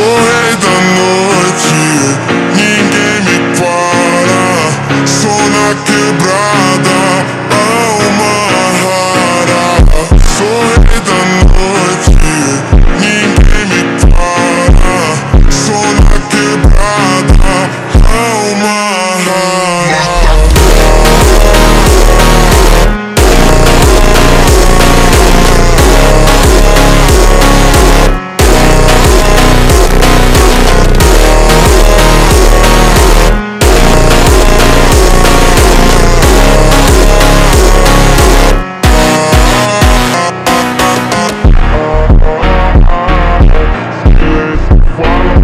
rei da noite, ninguém me para. Sou na quebrada, alma rara. Sou rei da noite, ninguém me para. Sou na quebrada, alma rara. Fala